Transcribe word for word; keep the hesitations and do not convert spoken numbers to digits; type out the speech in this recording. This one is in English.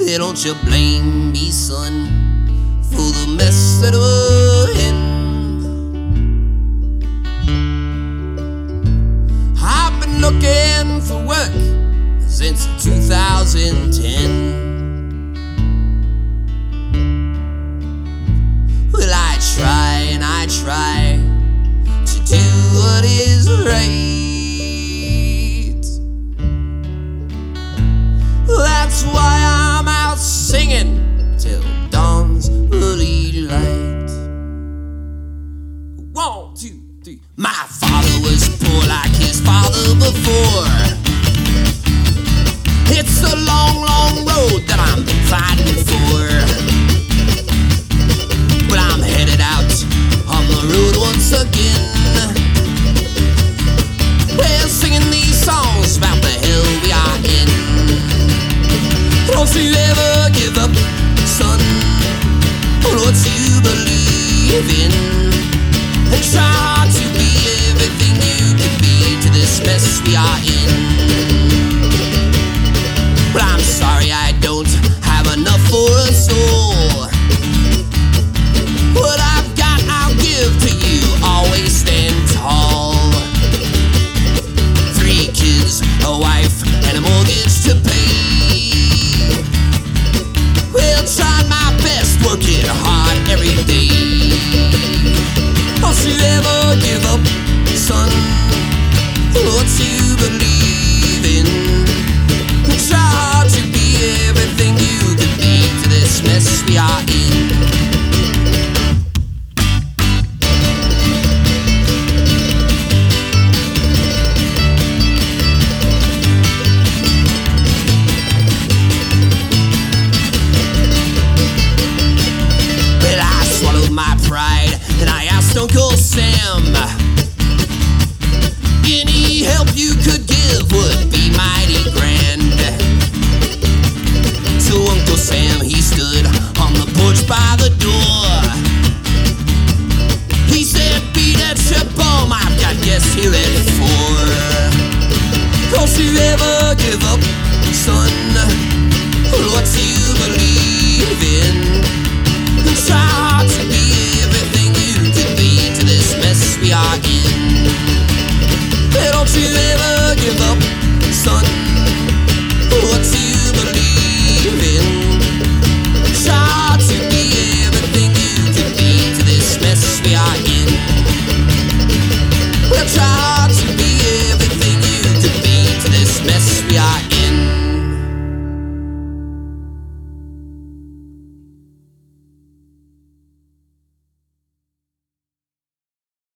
Well, don't you blame me, son, for the mess that we're in. I've been looking for work since two thousand ten. Well, I try and I try to do what is right. That's why I'm out singing till dawn's early light. One, two, three. My father was poor like his father before. It's a long, long road that I'm fighting for. But I'm headed out on the road once again. We're singing these songs about the hell we are in. Don't you ever give up, son, on what you believe in. And try hard to be everything you can be to this mess we are in. But I'm sorry I don't have enough for us all. What I've got I'll give to you, always stand tall. Three kids, a wife, and a mortgage to pay. Well, trying my best, working hard every day. Don't you ever give up, son, what you believe in. Try hard to be everything you can be to this mess we are in. And I asked Uncle Sam, any help you could give would be mighty grand. So Uncle Sam, he stood on the porch by the door. He said, beat that your bum, I've got guests here at four. Don't you ever give up,